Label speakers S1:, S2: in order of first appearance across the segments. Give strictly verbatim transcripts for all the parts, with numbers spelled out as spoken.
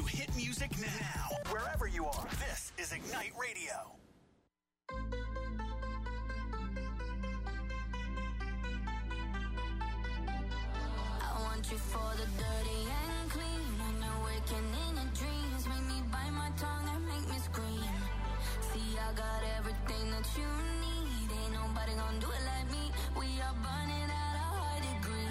S1: hit music now. Wherever you are, this is Ignite Radio.
S2: I want you for the dirty and clean. When you're waking in your dreams, make me bite my tongue and make me scream. See, I got everything that you need. Ain't nobody gonna do it like me. We are burning at a high degree.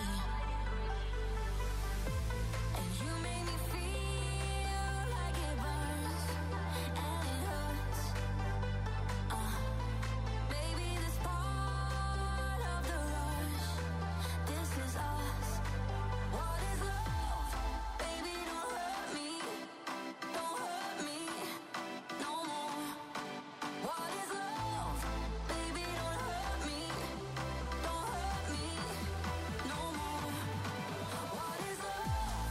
S2: And you make me feel like it burns and it hurts. Uh, baby, this part of the rush. This is us. What is love? Baby, don't hurt me. Don't hurt me no more. What is love? Baby, don't hurt me. Don't hurt me no more. What is love?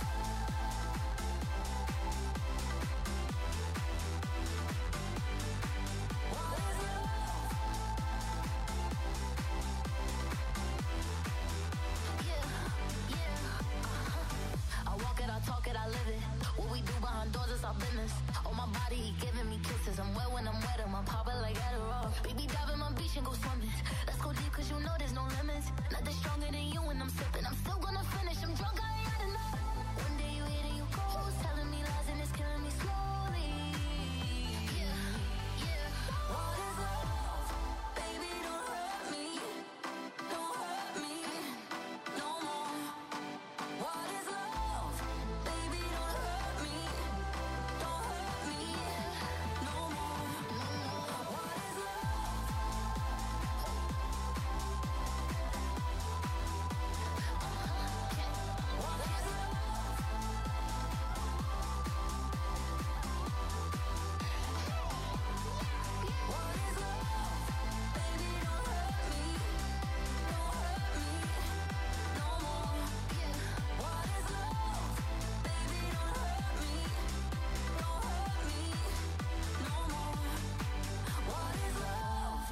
S2: What is love? Yeah, yeah, uh-huh. I walk it, I talk it, I live it. What we do behind doors is our business. On my body, he giving me kisses. I'm wet when I'm wet, I'm popping like Adderall. Baby, dive in my beach and go swimming. Let's go deep, cause you know there's no limits. Nothing stronger than you when I'm sipping. I'm still gonna finish, I'm drunk, I ain't had enough. One day you hit and you go, telling me lies and it's killing me slowly. Yeah, yeah. What is love? Baby, don't hurt me. Don't hurt me no more. What is love? Baby, don't hurt me. Don't hurt me no more. What is love? What is love? What is love? Baby, don't hurt me. Don't hurt me no more. What is love? Baby, don't hurt me. Don't hurt me no more. What is love?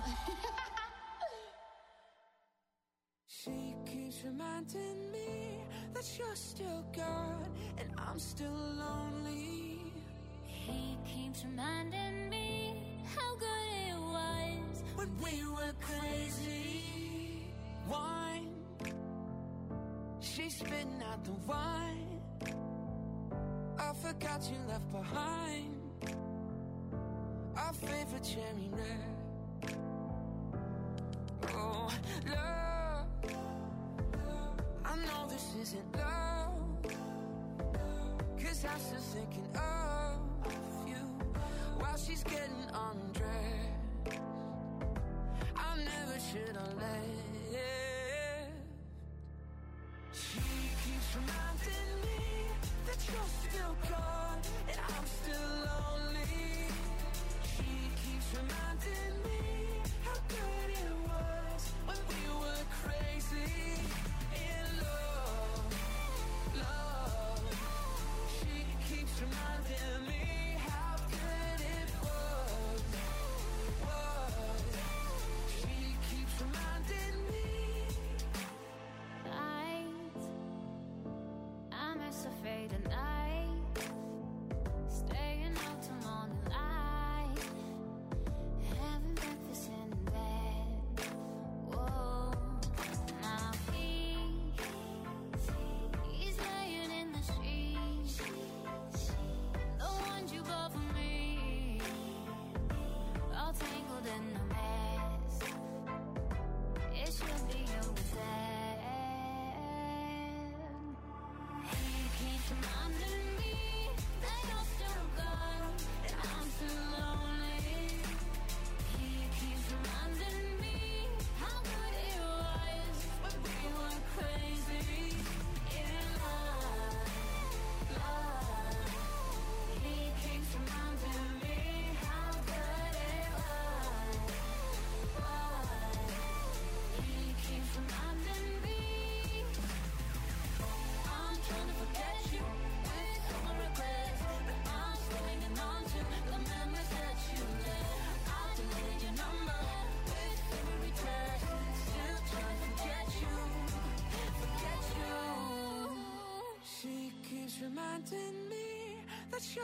S3: She keeps reminding me that you're still gone and I'm still lonely.
S2: He keeps reminding me how good it was.
S3: When we were crazy, wine. She's spitting out the wine. I forgot you left behind our favorite cherry red. Oh, love, I know this isn't love, cause I'm still thinking of you while she's getting undressed. I never should have left. She keeps reminding me that you're still gone and I'm still lonely. She keeps reminding me how good it was when we were crazy in love, love. She keeps reminding me how good it was, was. She keeps reminding me.
S2: Nights, I miss a faded night, staying out till morning light, having breakfast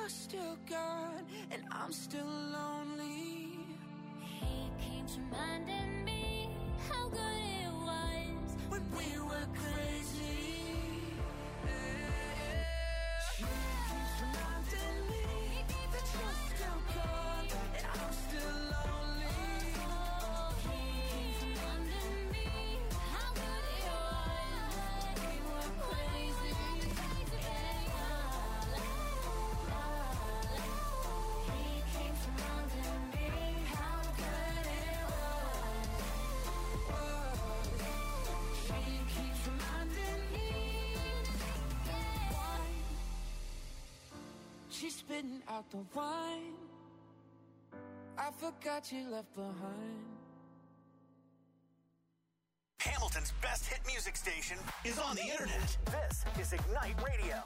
S3: you're still gone, and I'm still lonely.
S2: He keeps reminding me how good it was
S3: when we were crazy. Yeah. She keeps reminding me that you're still gone, and I'm still lonely.
S2: He keeps reminding me how good it was when we were crazy. He keeps reminding me how good it was.
S3: She keeps reminding me. She's spitting out the wine I forgot you left behind.
S1: Hamilton's best hit music station is on the internet. This is Ignite Radio.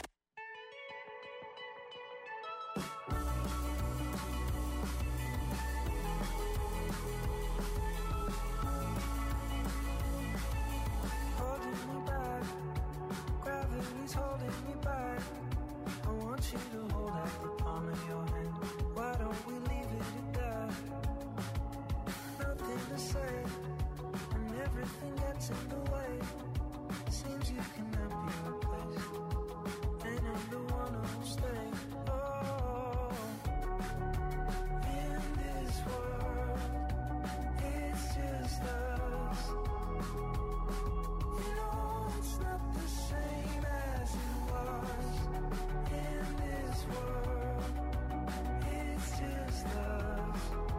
S3: Holding me back, gravity's holding me back. I want you to hold out the palm of your hand. Why don't we leave it at that? Nothing to say, and everything gets in the way. Seems you cannot be replaced, and I'm the one who'll stay. Oh, in this world, it's just us. You know it's not the same as it was. In this world, it's just us.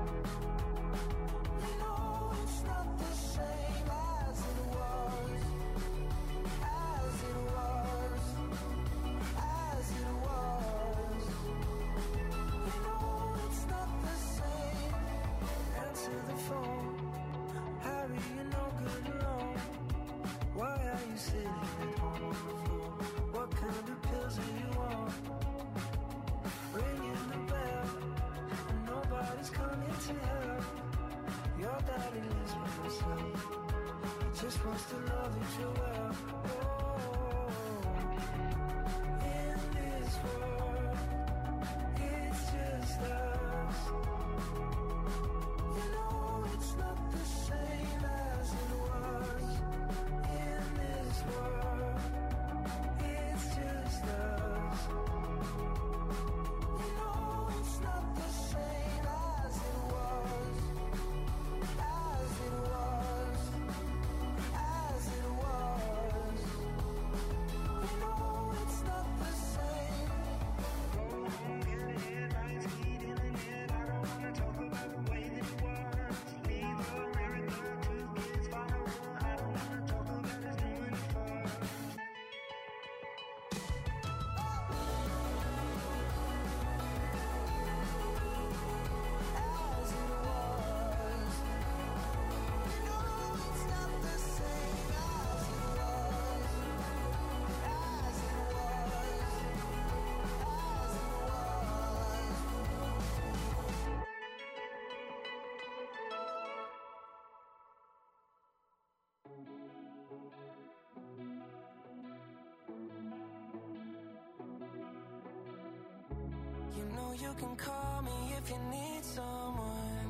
S3: You know it's not the same as it was. As it was. As it was. You know it's not the same. Answer the phone. Harry, you're no good alone. Why are you sitting at home on the floor? What kind of pills are you on? Ringing the bell, and nobody's coming to help. Your daddy lives by himself. He just wants to know that you're well. Oh, in this world, it's just us. You know it's not the same as it was. In this world, it's just us. You know it's not the same as it was. As it was. As it was. You know it's not the same. Go home, get it, lights, heat in the net. I don't wanna talk about the way that it was. Leave America, two kids follow. I don't wanna talk about us doing it first. As it was. You know it's not the same as it was. As it was. As it was. You know you can call me if you need someone.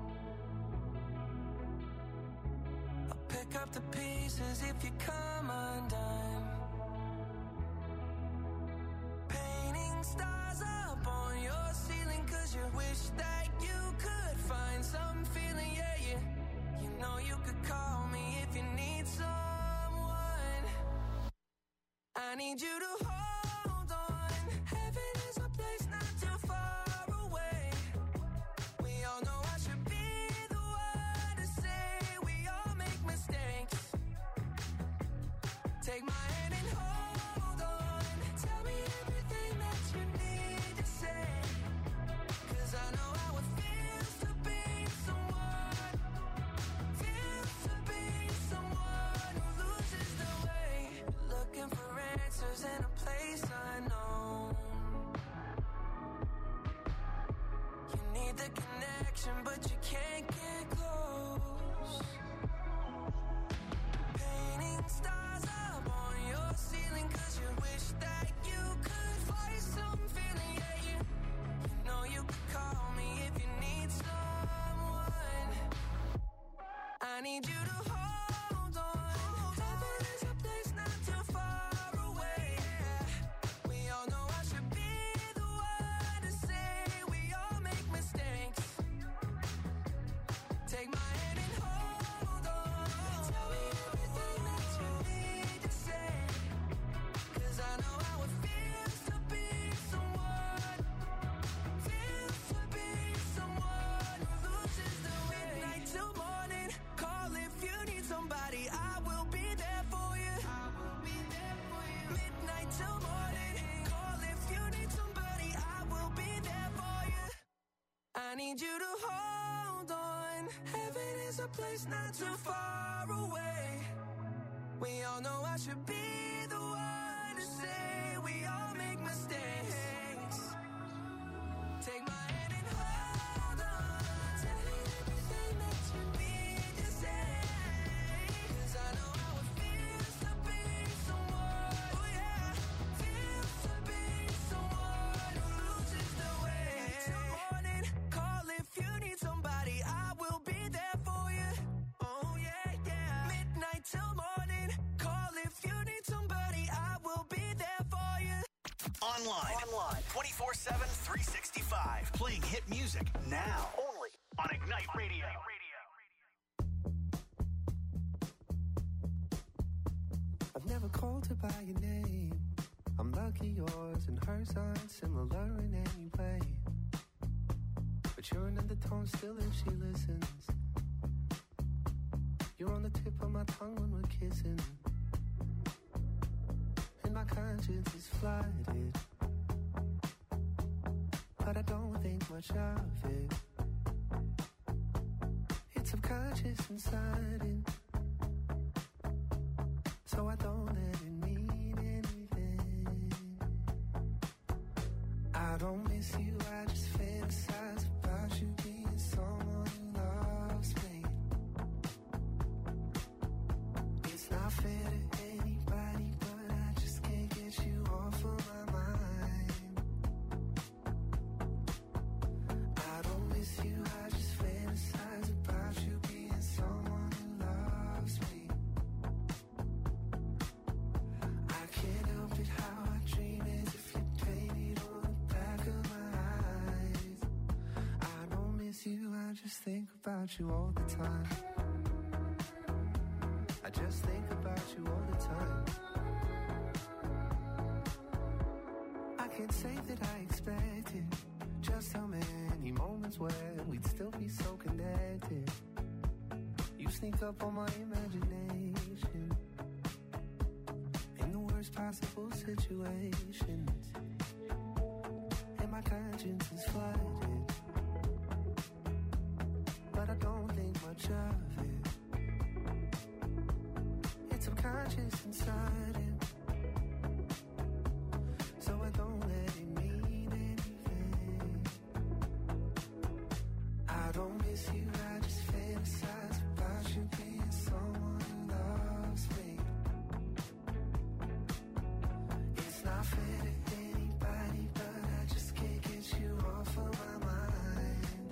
S3: I'll pick up the pieces if you come undone. Painting stars up on your ceiling 'cause you wish that you could find some feeling, yeah, yeah. You know you could call me if you need someone. I need you to hold on. Heaven is a place not too far away. We all know I should be the one to say we all make mistakes. Take my hand and hold on. Tell me everything that you need to say. 'Cause I know how it feels to be someone. Feels to be someone who loses the way. Looking for answers in a place to hold on. Heaven is a place not too far away. We all know I should be the one to say we all make mistakes. Take my hand and hold on. Tell me everything that you need to say. 'Cause I know how it feels to be someone. Feels to be someone who loses the way. Midnight till morning. Call if you need somebody. I will be there for you. I will be there for you. Midnight till morning. Call if you need somebody. I will be there for you. I need you to hold on. Heaven is a place not too far away. We all know I should be the one to say we all make mistakes. Take my hand and hold on. Tell me everything that you need to say. 'Cause I know how it feels to be someone. Oh yeah, feels to be someone who loses the way. Till morning, call if you need somebody. I will be there for you. Oh yeah, yeah. Midnight till morning, call if you need somebody. I will be there for you.
S1: Online. Online. twenty-four seven, three sixty-five. Playing hit music now. Only on Ignite Radio.
S4: I've never called her by your name. I'm lucky yours and hers aren't similar in any way. But you're an undertone still if she listens. You're on the tip of my tongue when we're kissing. And my conscience is flooded. But I don't think much of it. It's subconscious and sudden. So I don't let it mean anything. I don't miss you, I just fantasize about you being someone who loves me. It's not fair to anybody, but I just can't get you off of my mind. I don't miss you, I just fantasize about you being someone who loves me. I can't help it how I dream as if you painted on the back of my eyes. I don't miss you, I just think about you all the time. I just think about you all the time. I can't say that I expected just how many moments where we'd still be so connected. You sneak up on my imagination in the worst possible situations. And my conscience is flooded. But I don't think much of it. It's subconscious and sudden. So I don't let it mean anything. I don't miss you, I just fantasize about you being someone who loves me. It's not fair to anybody, but I just can't get you off of my mind.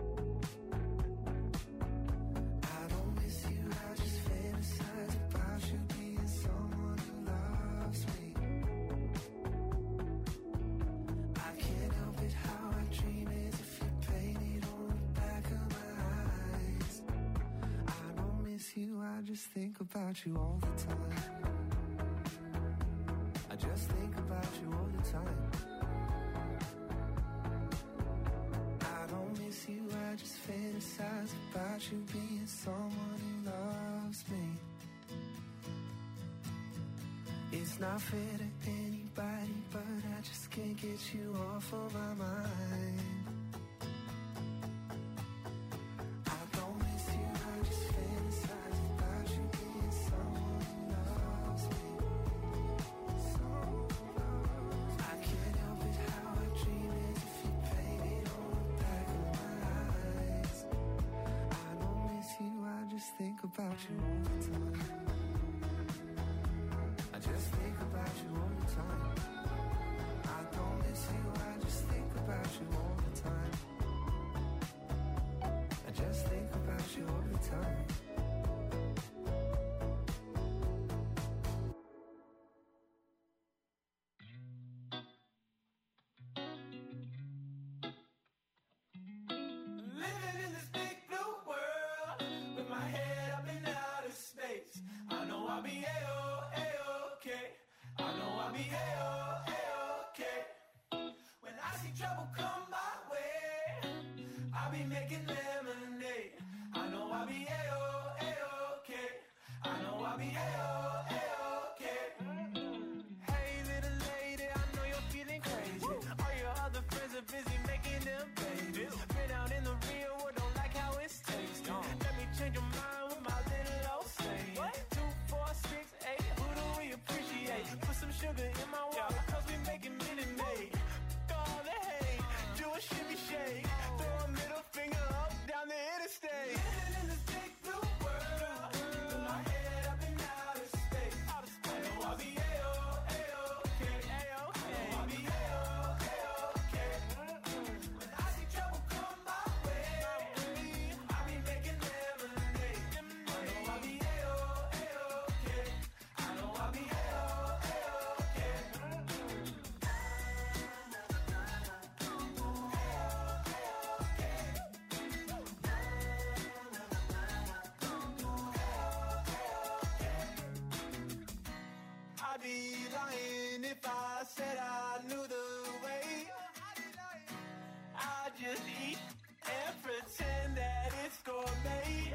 S4: I don't miss you, I just fantasize about you being someone who loves me. I can't help it how I dream as if you painted on the back of my eyes. I don't miss you, I just think about you all the time. I just think about you all the time. I don't miss you, I just fantasize about you being someone who loves me. It's not fair to anybody, but I just can't get you off of my mind. I don't miss you, I just fantasize about you being someone who loves me. I can't help it how I dream as if you painted on the back of my eyes. I don't miss you, I just think about you all the time. I just think about you all the time. I don't miss you, I just think about you all the time. I just think about you all the time.
S3: I'll be A-O, A-okay. I know I'll be A-O, A-okay. When I see trouble come my way, I'll be making lemonade. I know I'll be A-O, A-okay. I know I'll be A-O, A-okay. Hey little lady, I know you're feeling crazy. All your other friends are busy making them babies. Been out in the real world, don't like how it's tasting. Let me change your mind with my little old saying. Two, four, six, eight, who do we appreciate? Put some sugar in my water, cause we making Minute Maid. All the hate, do a shimmy shake. Throw a middle finger up down the interstate. Living in this big blue world, with my head up in outer space. I know I'll be A-O, A-okay. I know I'll be A-O, A-okay. When I see trouble come my way, I'll be making lemonade. I know I'll be A-O, A-okay. I know I'll be A-O, A-okay. I'd be lying if I said I knew the way. I just eat and pretend that it's gourmet.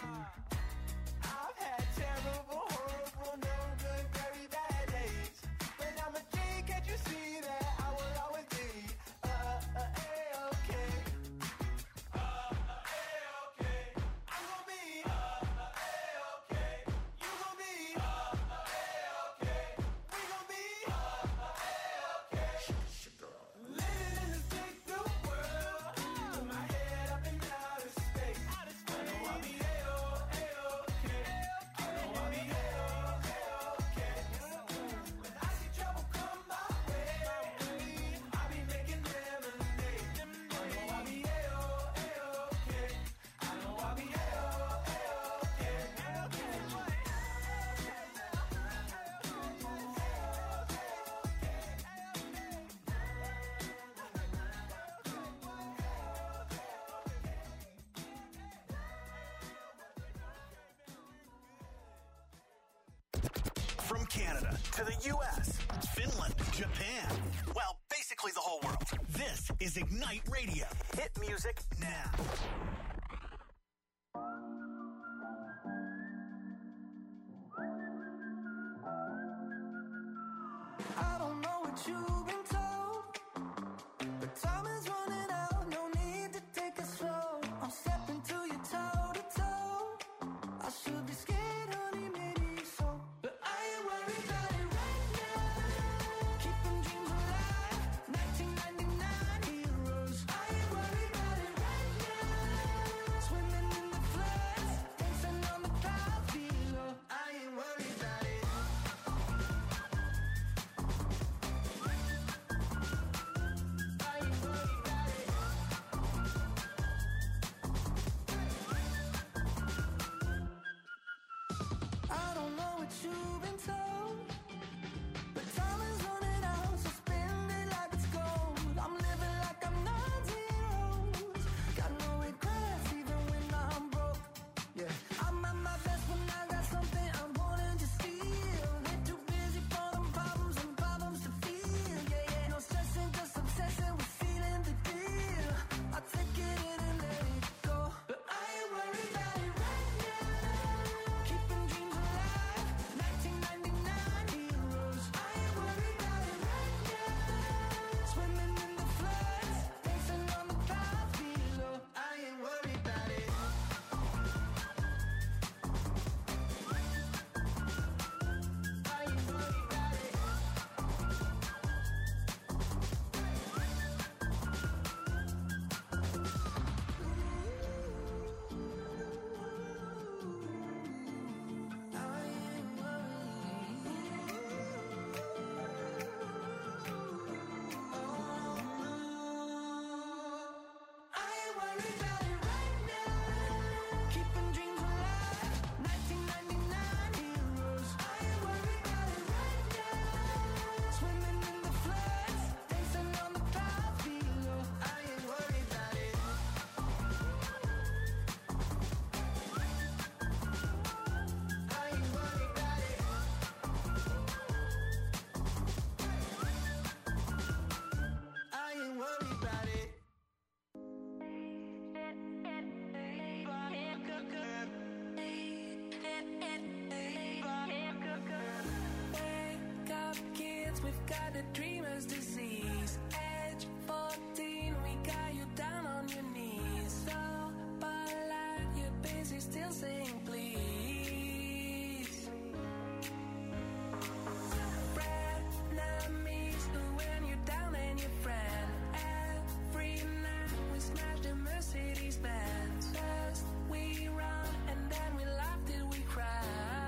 S3: I've had terrible, horrible, no good, very bad days. But I'm a G, can't you see that I will always be uh, uh, A-okay. Uh, uh, A-okay. I'm gonna be uh, uh, A-okay. You gonna be uh, uh, A-okay. We gonna be uh, uh, A-okay. Living in this big blue world, with my head up in outer space. I know I'll be A-O, A-okay. I know I'll be A-O, A-okay. When I see trouble come my way, I'll be making lemonade. I know I'll be A-O, A-okay. I know I'll be A-O,
S1: From Canada to the U S, Finland, Japan. Well, basically the whole world. This is Ignite Radio. Hit music now.
S3: I don't know what you've been told, but time is running out. No need to take it slow. I'm stepping to you toe to toe. I should be scared, honey, maybe so, but I ain't worried about it right now. Keeping dreams alive, nineteen ninety-nine heroes. I ain't worried about it right now. Swimming in the floods, dancing on the clouds below. I ain't worried about it. I ain't worried about it. I don't know what you've been told, but time is running out, so spend it like it's gold. I'm living like I'm nine zeros. Got no regrets even when I'm broke. Yeah, I'm at my best when I got something I'm wanting to steal. Ain't too busy for them problems and problems to feel. Yeah, yeah, no stressing, just obsessing with feeling the deal. I take it in and let it go, but I ain't worried about it right now. Keeping dreams alive, nineteen ninety-nine heroes. I ain't worried about it right now. Swimming in the floods, dancing on the clouds below. I ain't worried about it. I ain't worried about it. I ain't worried about it right now. Keeping dreams alive, nineteen ninety-nine heroes. I ain't worried about it right now. Swimming in the floods, dancing on the clouds below. I ain't worried about it. I ain't worried about it. got the dreamer's disease. Age fourteen, we got you down on your knees. So polite, you're busy still saying please. Frenemies, when you're down and your friend. Every night we smash the Mercedes Benz. First we run and then we laugh till we cry.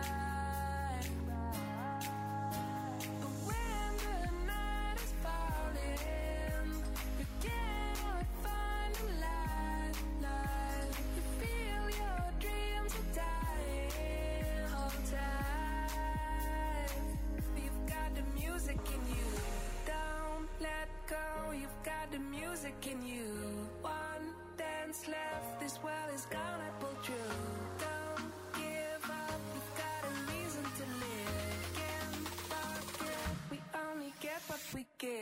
S3: But when the night is falling, you cannot find a light, light. You feel your dreams are dying all the time. You've got the music in you, don't let go. You've got the music in you. One dance left, this world is gonna pull through. Don't give up, you've got a reason to live. Can't forget, we only get what we give.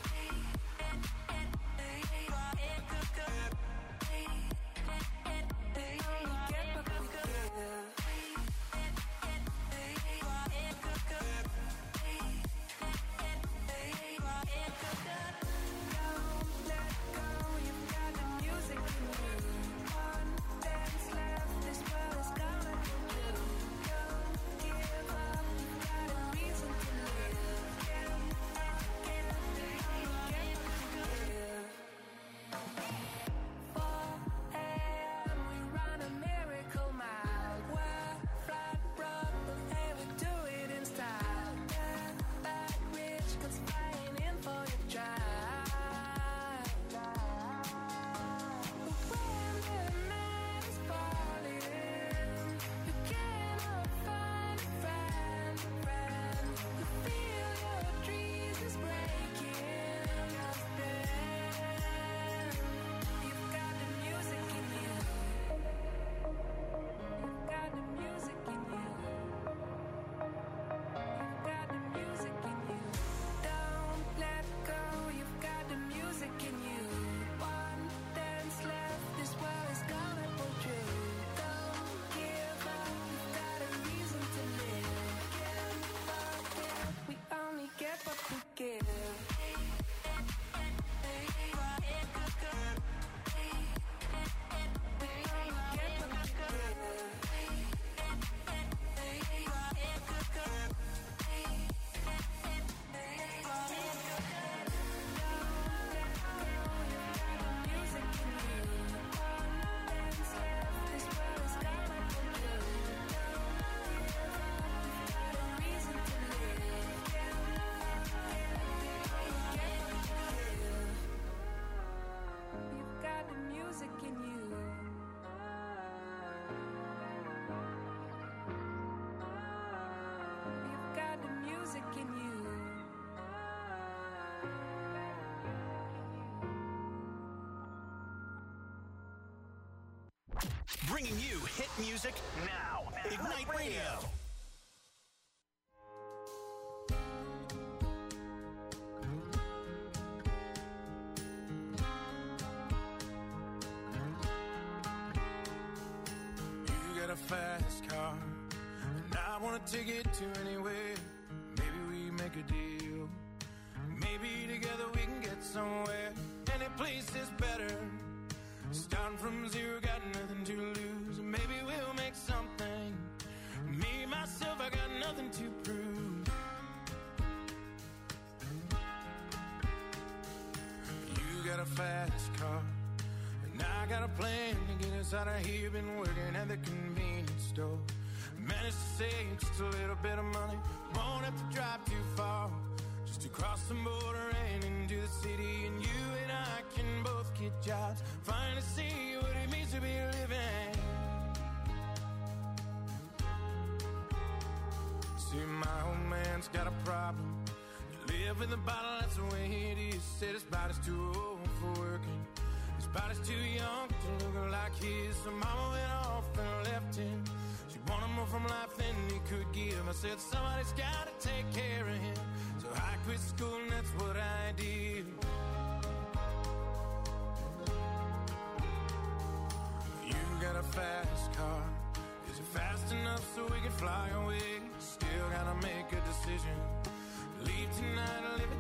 S1: Bringing you hit music now. Ignite Radio.
S5: You got a fast car, and I want to take it to anywhere. Maybe we make a deal. Maybe together we can get somewhere. Any place is better. Starting from zero, got nothing to lose. Maybe we'll make something. Me, myself, I got nothing to prove. You got a fast car, and I got a plan to get us out of here. Been working at the convenience store. Managed to save just a little bit of money. Won't have to drive too far, just to cross the border and into the city. And you and I can both get jobs, finally see what it means to be living. See, my old man's got a problem. You live with a bottle, that's the way it is. Said his body's too old for working. His body's too young to look like his. So mama went off and left him. She wanted more from life than he could give. I said somebody's gotta take care of him. So I quit school and that's what I did. You got a fast car. Is it fast enough so we can fly away? Still gotta make a decision. Leave tonight or live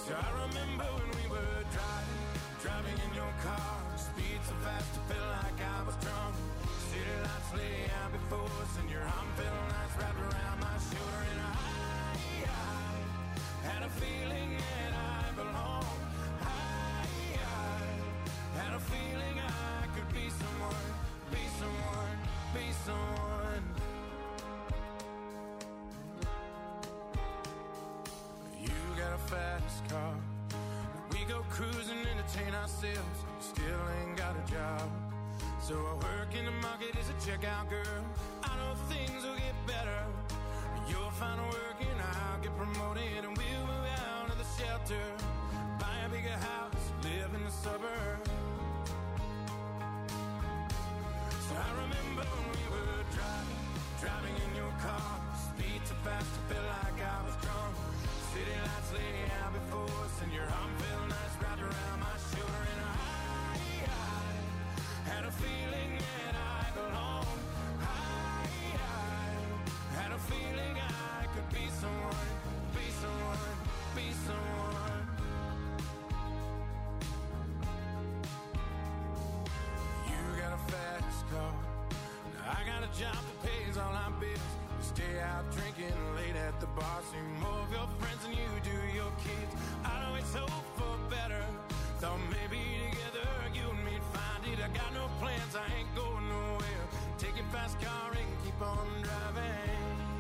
S5: So I remember when we were driving, driving in your car, speed so fast it felt like I was drunk. City lights lay out before us, and your arm felt nice wrapped around my shoulder. And I, I had a feeling that I belonged. I, I had a feeling I could be someone, be someone, be someone. You got a fast car, we go cruising, entertain ourselves. Still ain't got a job, so I work in the market as a checkout girl. I know things will get better. You'll find work and I'll get promoted, and we'll move out of the shelter, buy a bigger house, live in the suburbs. So I remember when we were driving, driving in your car, speed so fast it felt like I was drunk. City lights lay out before us, and your arm felt nice wrapped around my shoulder. And I, I had a feeling that I belonged. I, I had a feeling I could be someone, be someone, be someone. You got a fast car, now I got a job that pays all our bills. We stay out drinking late at the bar, see more of your friends than you do your kids. I'd always hope for better, thought maybe together you and me'd find it. I got no plans, I ain't going nowhere. Take your fast car and keep on driving.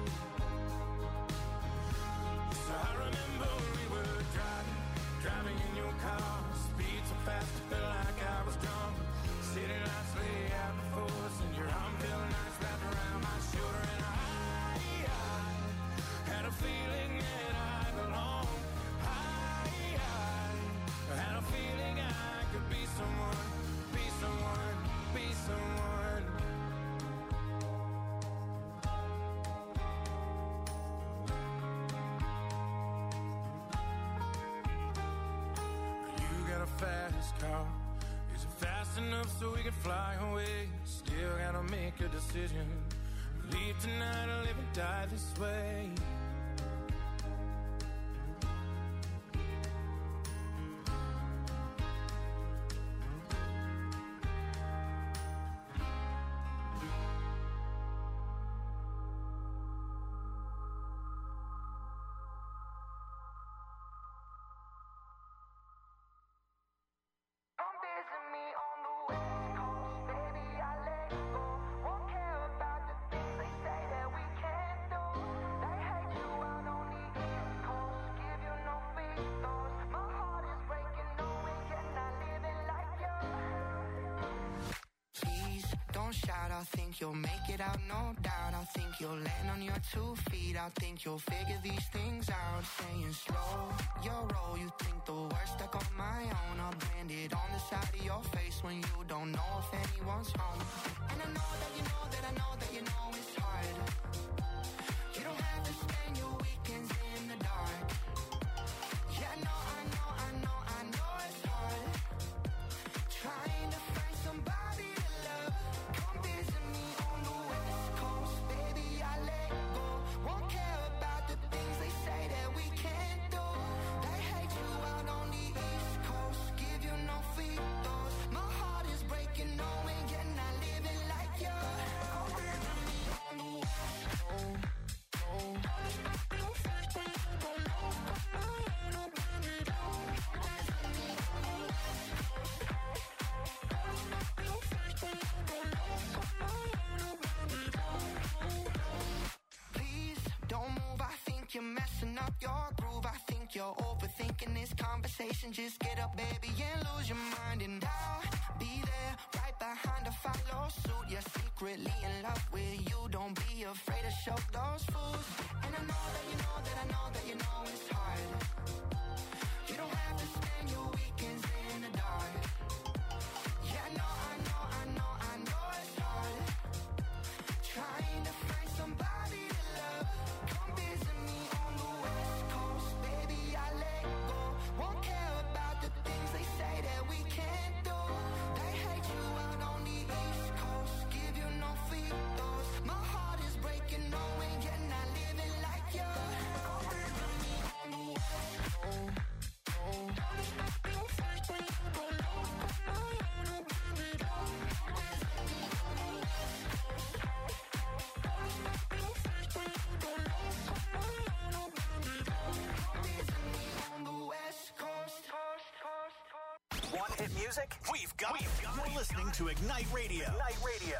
S5: So I remember when we were driving, driving in your car, speed so fast it felt like I was drunk. City lights lay out before us, and your arm felt nice wrapped around my shoulder. And I, I had a feeling that I belonged. I, I had a feeling I could be someone, be someone, be someone. You got a fast car, is it fast enough so we can fly away? Still gotta make a decision, leave tonight or live and die this way.
S6: I think you'll make it out, no doubt. I think you'll land on your two feet. I think you'll figure these things out. Saying slow your roll, you think the worst stuck on my own. I'll brand it on the side of your face when you don't know if anyone's home. And I know that you know that I know that you know it's hard. You don't have to spend your weekends in the dark. Yeah, I know, I know, I know, I know it's hard. Trying to find somebody to love. Come visit me on the West Coast, baby, I let go. Won't care about the things they say that we can't do. They hate you out on the East Coast, give you no free throws. My heart is breaking, knowing you're not living like you. Come visit me on the West Coast. You're messing up your groove. I think you're overthinking this conversation. Just get up, baby, and lose your mind. And I'll be there right behind to follow suit. You're secretly in love with you. Don't be afraid to show those fools. And I know that you know that I know that you know it's hard. You don't have to spend your weekends in the dark. Yeah, I know, I know, I know, I know it's hard. Trying to find somebody to love. Come visit me on the West Coast, baby, I let go. Won't care about the things they say that we can't do. They hate you out on the East Coast, give you no free throws. My heart is breaking, knowing you're not living like you. Come visit me on the West Coast.
S1: Hit music? We've got it. You're listening to Ignite Radio. Ignite Radio.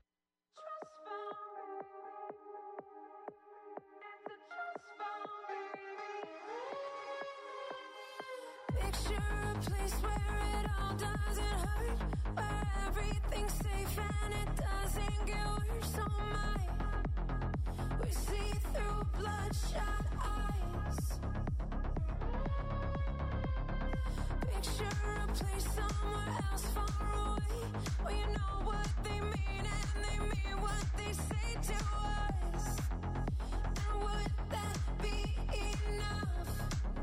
S3: Picture a place where it all doesn't hurt, where everything's safe and it doesn't get worse. Oh my, we see through bloodshot eyes. Picture a place somewhere else far away, where you know what they mean and they mean what they say to us. And would that be enough?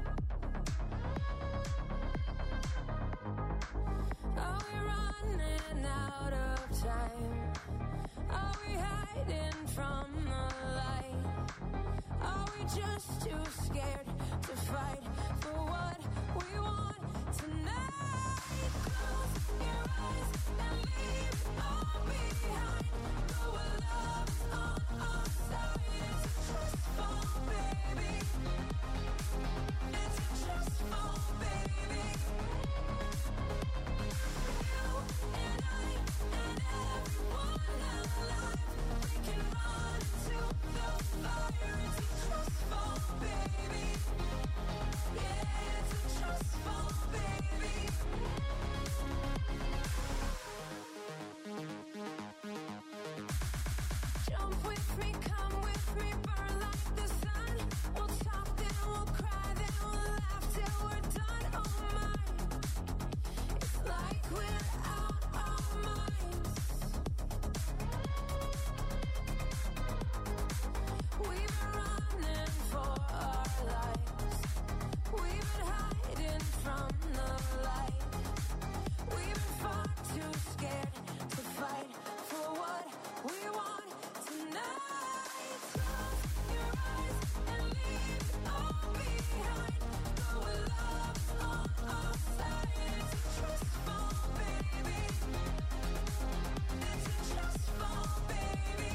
S3: Are we running out of time? Are we hiding from the light? Are we just too scared to fight for what we want tonight? Close your eyes and leave it all behind. Go where love's on our side. It's a trust fall, baby. It's a trust fall, baby. You and I and everyone alive, we can run into the fire. It's a trust fall, baby. Yeah, it's a trust fall, baby. Jump with me, come with me, burn like the sun. We'll talk, then we'll cry, then we'll laugh till we're done. Oh my, it's like we're out our minds. We've been running for our lives. We've been hiding from the light. We've been far too scared to fight for what we want tonight. Close your eyes and leave it all behind. Go where love's on our side. It's a trust fall, baby. It's a trust fall, baby.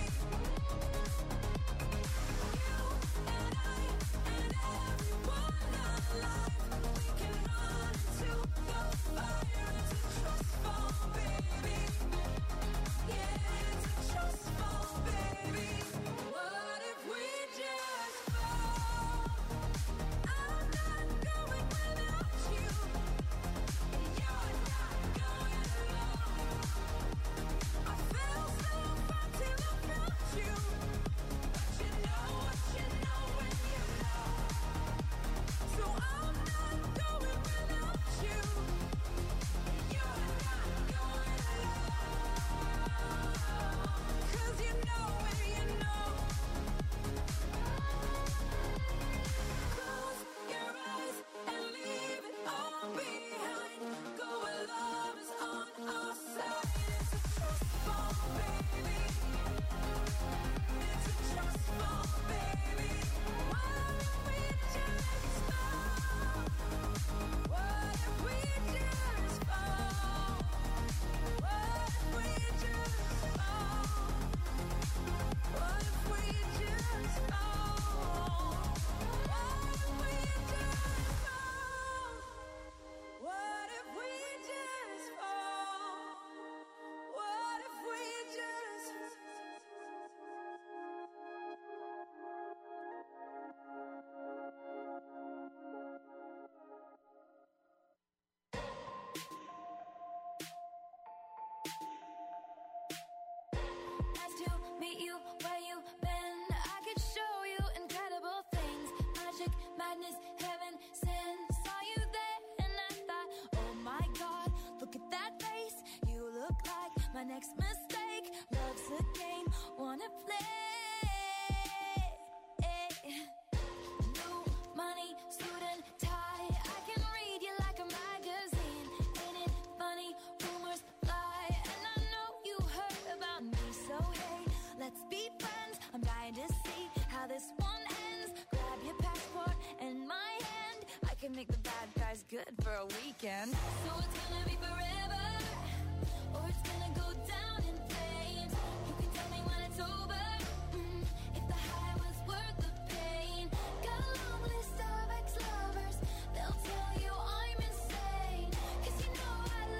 S3: You and I and everyone alive, we can run into the fire. It's a trust fall, baby. Yeah, it's a trust fall, baby. What if we just fall? I'm not going without you. You're not going alone. I feel so empty without you. But you know what you know when you know. So I'm not going without you. You're not going alone. 'Cause you know when you know. Close your eyes and leave it all behind. Go where love is on our side. It's a trust fall, baby. It's a trust fall, baby. What if we just fall? What if we just fall? What if we just fall? What if we just fall? What if we just fall? What if we just fall? What if we just Nice to meet you where you been. I could show you incredible things. Magic, madness, heaven, sin. Saw you there and I thought, oh my God, look at that face. You look like my next mistake. Love's a game, wanna play. New money, suit and tie. I can read you like a magazine. Ain't it funny? Rumors fly, and I know you heard about me. So hey, let's be friends. I'm dying to see how this one ends. Grab your passport and my hand. I can make the bad guys good for a weekend. So it's gonna be forever, or it's gonna go down in flames. You can tell me when it's over, mm, if the high was worth the pain. Got a long list of ex-lovers, they'll tell you I'm insane. 'Cause you know I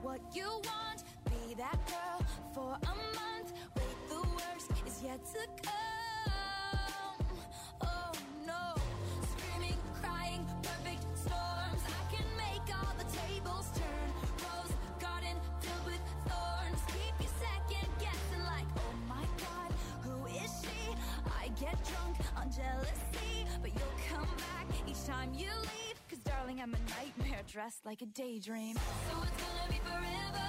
S7: what you want. Be that girl for a month. Wait, the worst is yet to come. Oh no, screaming, crying, perfect storms. I can make all the tables turn. Rose garden filled with thorns. Keep you second guessing like, oh my God, who is she? I get drunk on jealousy, but you'll come back each time you leave. Cause darling, I'm a nightmare dressed like a daydream. So it's gonna be forever,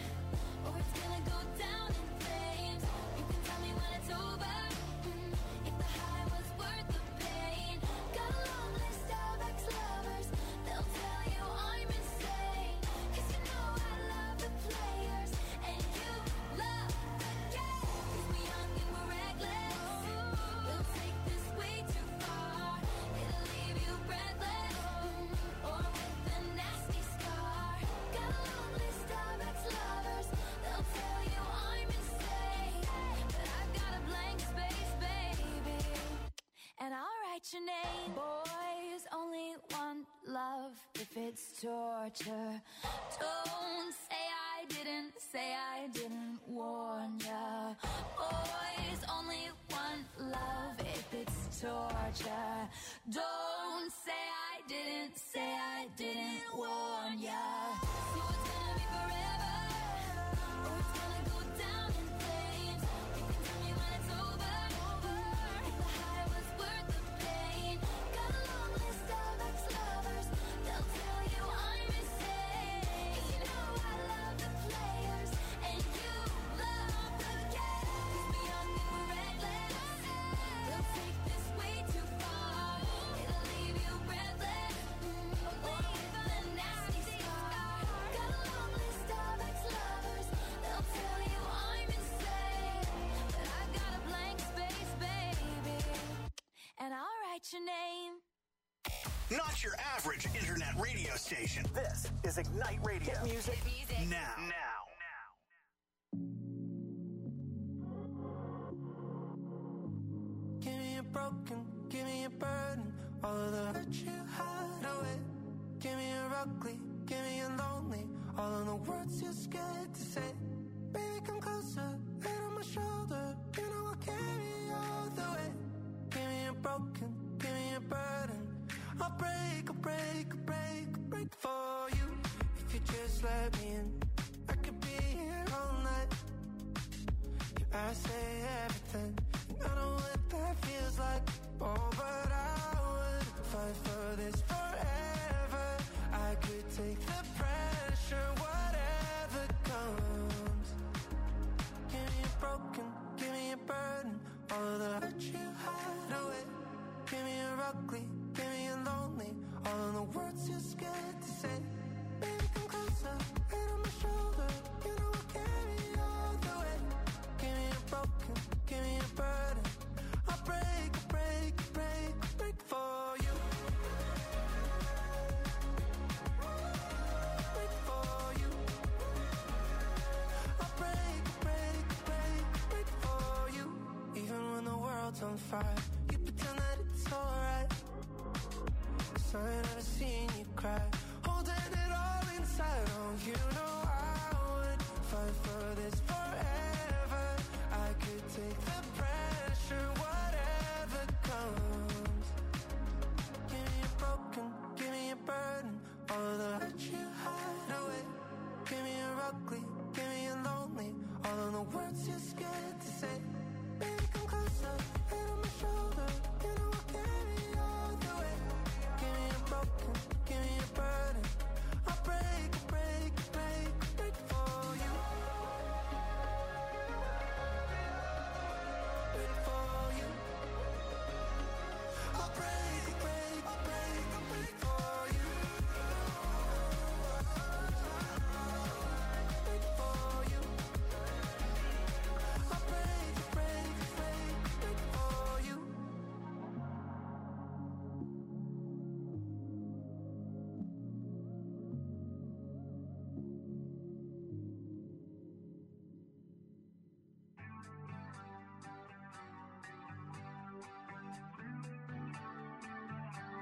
S7: or it's gonna go down in flames. You can tell me when it's over, mm, if the high was worth the pain. Got a long list of ex-lovers, they'll tell you I'm insane. Cause you know I love the players, and you love the game. Cause we're young and we're reckless, we'll take this way too far. It'll leave you breathless, mm, or with a nasty scar. Got a long list of ex-lovers, they'll tell you I'm insane. But I've got a blank space, baby, and I'll write your name. Boys only want love if it's torture. Don't say I didn't, say I didn't warn ya. Boys only want love if it's torture. Don't say I didn't, say I didn't warn ya. So it's gonna be forever, or it's gonna go down in flames. You can tell me when it's over, if the high was worth the pain. Got a long list of ex-lovers, they'll tell you I'm insane. Cause you know I love the players, and you love the game. Cause we're young and we're reckless, we'll take this way too far. It'll leave you breathless, mm, or with a nasty scar. Got a long list of ex-lovers, they'll tell you I'm insane. But I've got a blank space, baby, and I'll write your name.
S1: Not your average internet radio station. This is Ignite Radio. Hit music, now. Now.
S4: Give me a broken, give me a burden. All of the hurt you hide away. Give me a ugly, give me a lonely. All of the words you're scared to say. Baby, come closer, head on my shoulder. You know I'll carry you all the way. Give me a broken, give me a burden. I'll break, I'll break, I'll break, I'll break for you. If you just let me in, I could be here all night. I say everything, and I know what that feels like. Oh, but I would fight for this forever. I could take the pressure, whatever comes. Give me a broken, give me a burden. All of the hurt you hide away. Give me a ugly, give me a lonely. All of the words you're scared to say. Baby, come closer, head on my shoulder. You know I'll carry you all the way. Give me a broken, give me a burden. I'll break, I'll break, I'll break, I'll break for you. Break for you. I'll break, I'll break, I'll break, I'll break for you. Even when the world's on fire, you pretend that it's alright. So I've never seen you cry, holding it all inside. Oh, you know I would fight for this forever. I could take the pressure, whatever comes. Give me a broken, give me a burden. All of the hurt you hide away. Give me a ugly, give me a lonely. All of the words you're scared to say. Baby, come closer, head on my shoulder. You know I'll carry you all the way. Give me a broken, give me a burden. I'll break, I'll break, I'll break, I'll break for you. Break for you. I'll break, I'll break, I'll break, I'll break for you. Break for you. I'll break, I'll break, I'll break, I'll break for you.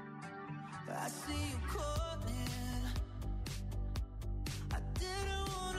S3: I see you calling. I didn't wanna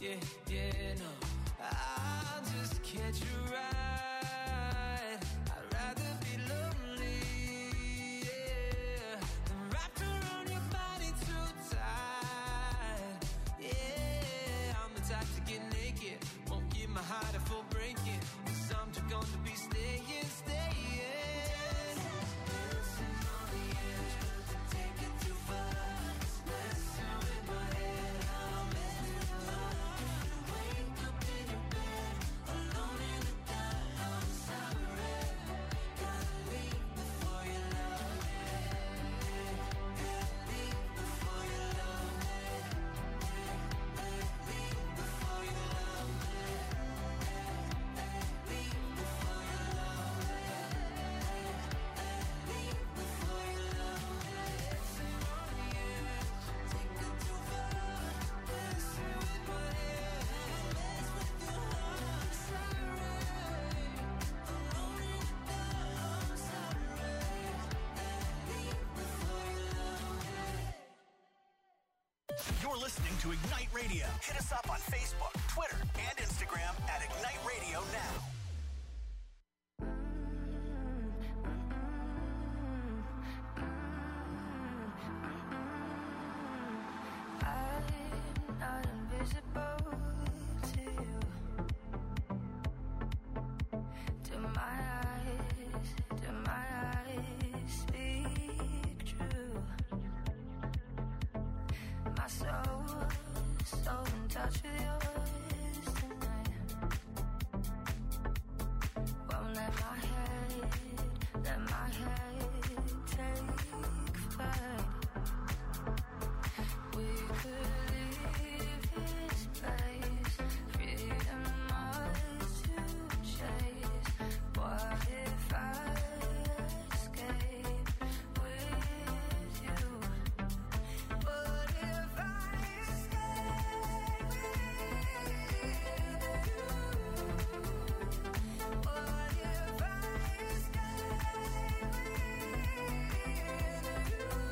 S3: yeah, yeah, no. I'll just catch you right. I'd rather be lonely, yeah, than wrapped around your body too tight. Yeah, I'm the type to get naked, won't give my heart a full breaking. Cause I'm just gonna be staying, staying.
S1: You're listening to Ignite Radio. Hit us up on Facebook, Twitter, and Instagram at Ignite Radio Now.
S7: I'm not invisible to you. Do my eyes, do my eyes speak true? My soul, so in touch with yours tonight. Won't let my head, let my head take flight. We could leave this place, freedom ours to chase. What if I escape with you? What if I escape with you? What if I escape with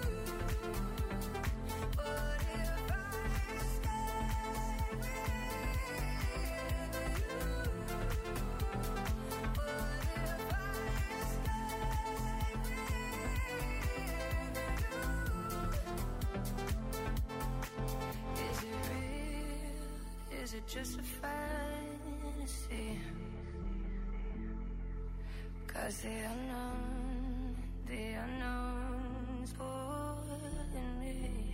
S7: you? What if I escape with you? Is it real? Is it just a fantasy? 'Cause the unknown, the unknown's pulling me.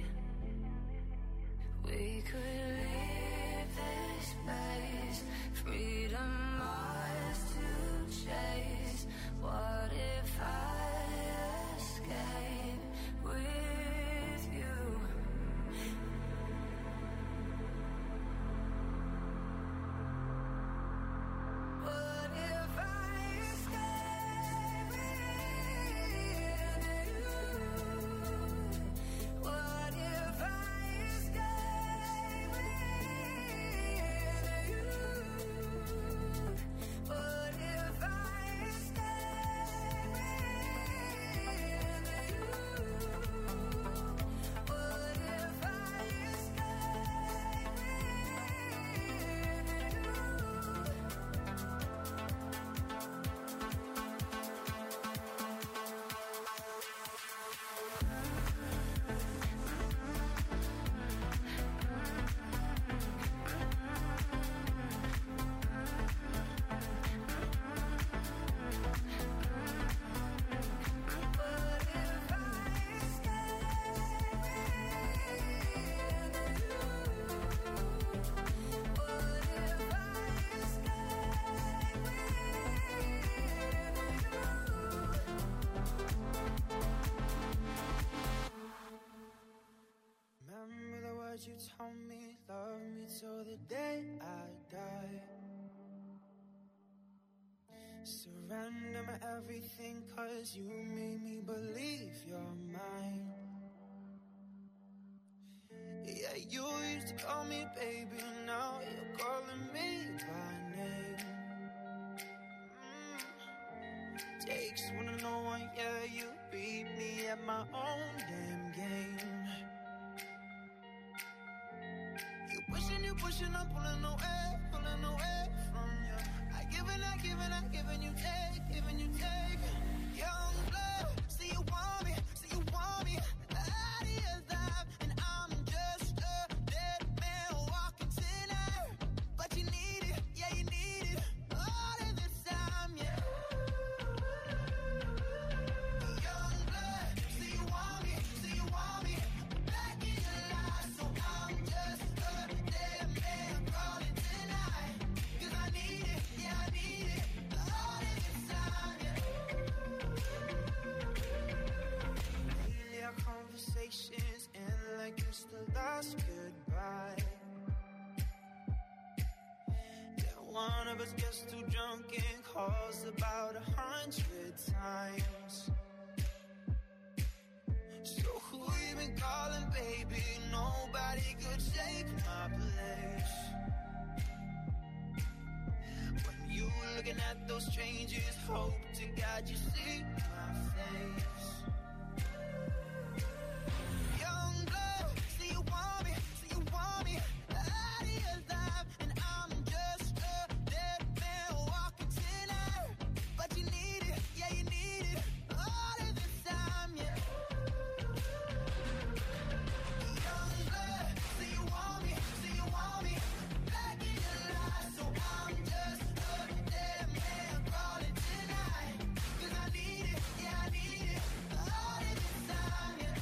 S7: We could leave this place, freedom ours to chase. What if I escape with you? What if I escape with you? What if I escape with you? What if I escape with you? What if I escape
S6: Remember the words you told me, love me till the day I die. Surrender my everything, 'cause you made me believe you're mine. Yeah, you used to call me baby, now you're calling me by name. Mm. Takes one to know one, yeah, you beat me at my own damn game. You wishing you
S3: pushing, I'm pulling away, pulling away from you. I give and I give and I give and you take, giving you take. Young blood, see you want me, see you want me. Out of your life, and I'm just a dead man walking tonight. But you need it, yeah you need it, all of this time, yeah. Young blood, see you want me, see you want me. Back in your life, so I'm just a dead man calling tonight. Cause I need it, yeah I need it, all of this time, yeah. Lately our conversations end like it's the last goodbye. Yeah, one of us gets too drunk and calls about a hundred times. So who you been calling, baby? Nobody could take my place. When you looking at those strangers, hope to God you see my face. Young blood, see you want me, see you want me. Out of your life, and I'm just a dead man walking tonight. But you need it, yeah you need it, all of this time, yeah. Young blood, see you want me, see you want me. Back in your life, so I'm just a dead man calling tonight. Cause I need it, yeah I need it, all of this time, yeah.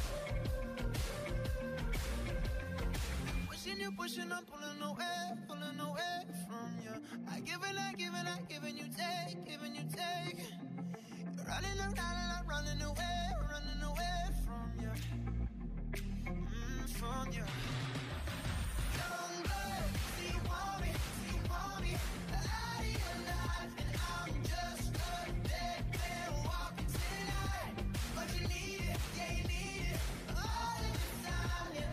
S3: Pushing you, pushing, I'm pulling away, pulling away from you. I give and I give and I give and you take, giving you take. You're running around and I'm running away, running away from you, mm, from you. Young blood, see you want me, see you want me. Out of your life, and I'm just a dead man walking tonight. But you need it, yeah you need it, all of this time, yeah.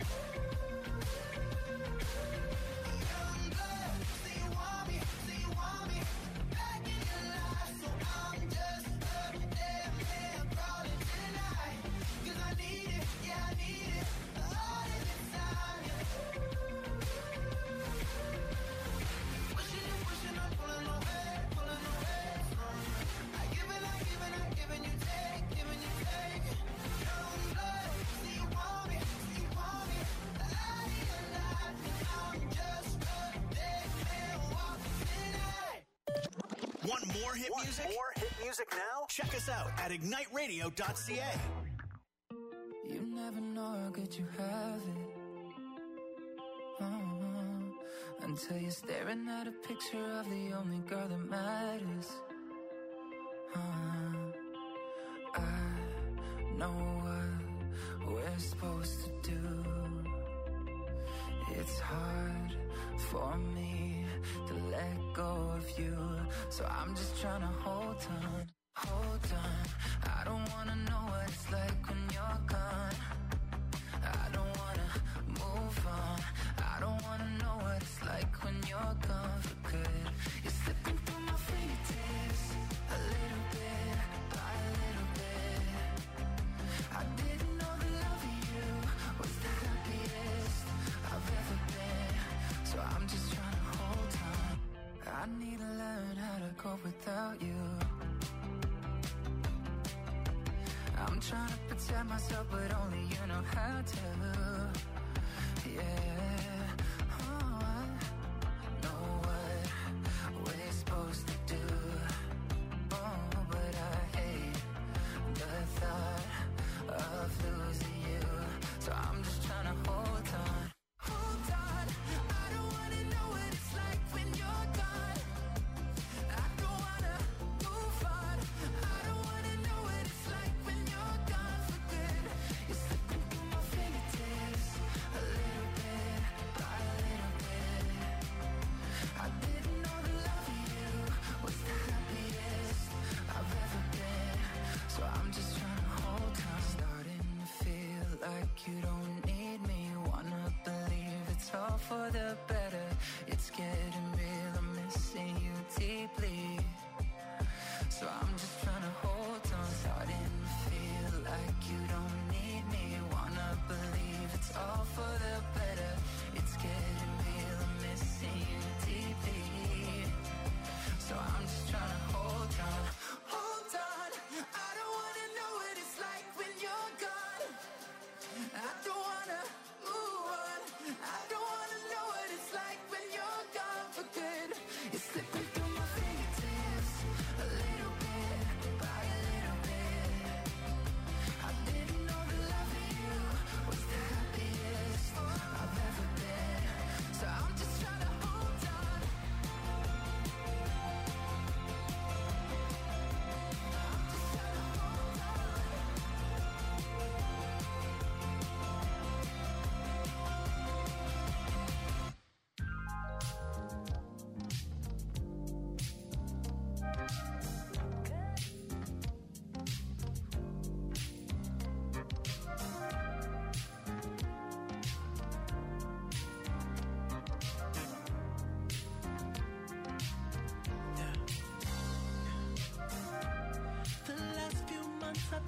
S3: Young blood, see you want me, see you want me. Back in your life, so I'm just a dead man calling tonight. Cause I need it, yeah I need it, all of this time, yeah. Pushing you, pushing, I'm pulling away, pulling away from you. I give and I give and I give and you take, giving you take. Young blood, see you want me, see you want me. Out of your life, and I'm just a dead man walking tonight.
S1: Want more hit music? More hit music now? Check us out at ignite radio dot c a.
S6: You never know how good you have it. Uh-huh. Until you're staring at a picture of the only girl that matters. Uh-huh. I know what we're supposed to do. It's hard for me to let go of you. So I'm just trying to hold on, hold on. I don't wanna know what it's like when you're gone. I don't wanna move on. I don't wanna know what it's like when you're gone for good. You're slipping through my fingertips, a little bit by a little bit. I didn't know the love of you was the happiest I've ever been. So I'm just trying to hold on. I need to learn how to cope without you. I'm trying to protect myself, but only you know how to. Yeah, oh, I know what we're supposed to do. Oh, but I hate the thought of losing you. So I'm just trying to hold on. Hold on, I don't wanna know what it's like when you're gone. I don't wanna move on. I don't wanna know what it's like when you're gone for good. You're slipping through my fingertips, a little bit by a little bit. I didn't know the love of you was the happiest I've ever been. So I'm just trying to hold on. Starting to feel like you don't need me. Wanna believe it's all for the better. It's getting real, I'm missing you deeply. So I'm just trying to hold on. Starting to feel like you don't need me. Wanna believe it's all for the better. It's getting real, I'm missing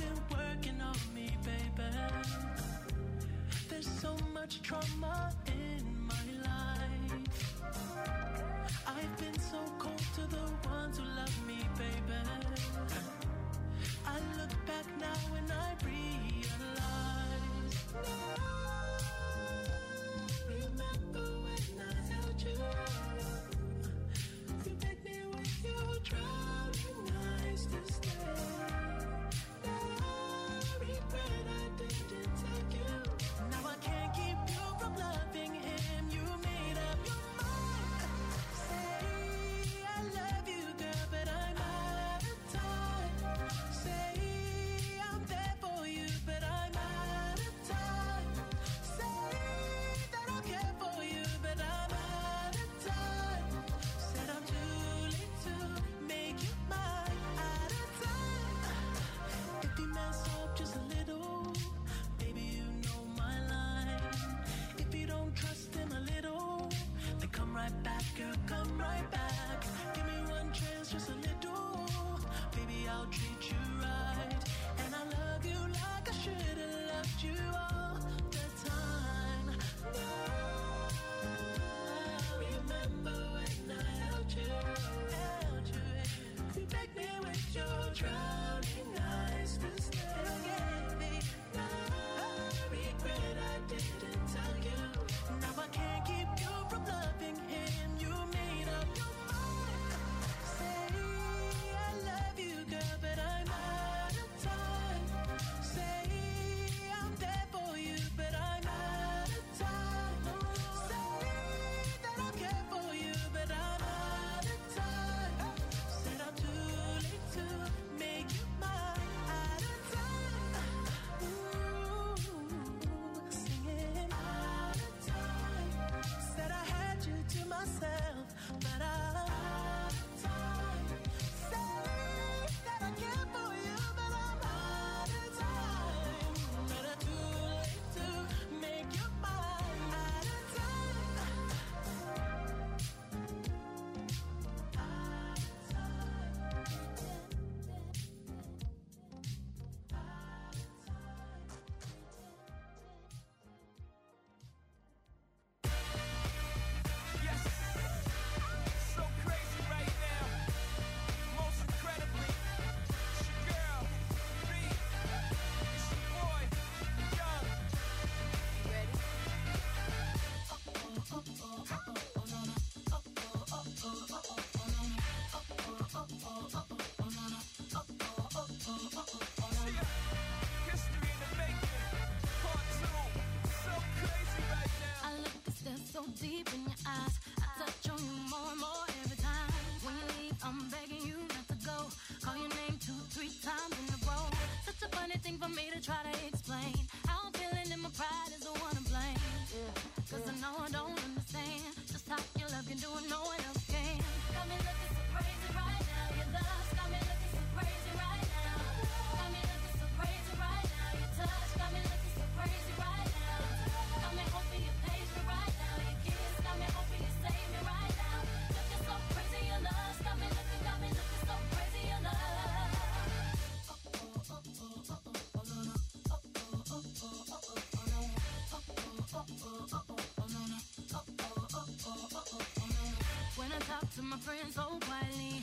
S8: been working on me, baby. There's so much trauma in my life. I've been so cold to the ones who love me, baby. I look back now and I realize. Remember when I held you? You made me with your drowning eyes to stay. Now I regret I didn't take you. Now I can't keep you from loving him. You made up your mind. Say I love you, girl, but I'm out of time. Say I'm there for you, but I'm out of time. Say that I care for you, but I'm out of time. Said I'm too late to make you mine. Out of time. If you mess up just a little, baby, you know my line. If you don't trust him a little, then come right back, girl, come right back. Give me one chance, just a little. Baby, I'll treat you right. And I love you like I should have loved you all the time. Now, remember when I held you, held you. You begged me with your drowning eyes to stay. Now I regret I didn't tell you. Now I can't keep you from loving him. You made up your mind. Say I love you, girl, but I'm out of time. Say I'm there for you, but I'm out of time. Say that I care for you, but I'm out of time. Said I'm too late to make you mine. Out of time. Ooh, singing out of time. Said I had you to myself, but I'm out of time. Say that I care for you, but I'm out of time. But I'm too late to make you mine. Out of time.
S3: Yes, so crazy right now. Most incredibly, it's your girl, B. It's your boy, Young. You ready? Yeah, history in the making. Part two. So crazy right now.
S2: I look and stare so deep in your eyes. I touch on you more and more every time. When you leave, I'm begging you not to go. Call your name two, three times in a row. Such a funny thing for me to try to explain. How I'm feeling and my pride is the one to blame. Cause I know I don't understand just how your love can do it, no one else can. Got me looking so crazy right now. Your love got me looking so crazy right now. Got me looking so crazy right now. Your touch got me looking so crazy right now. Got me hoping you page me right now. Your kiss got me hoping you save me right now. Looking so crazy, your love got me looking, got me looking so crazy, your love. When I talk to my friends so quietly,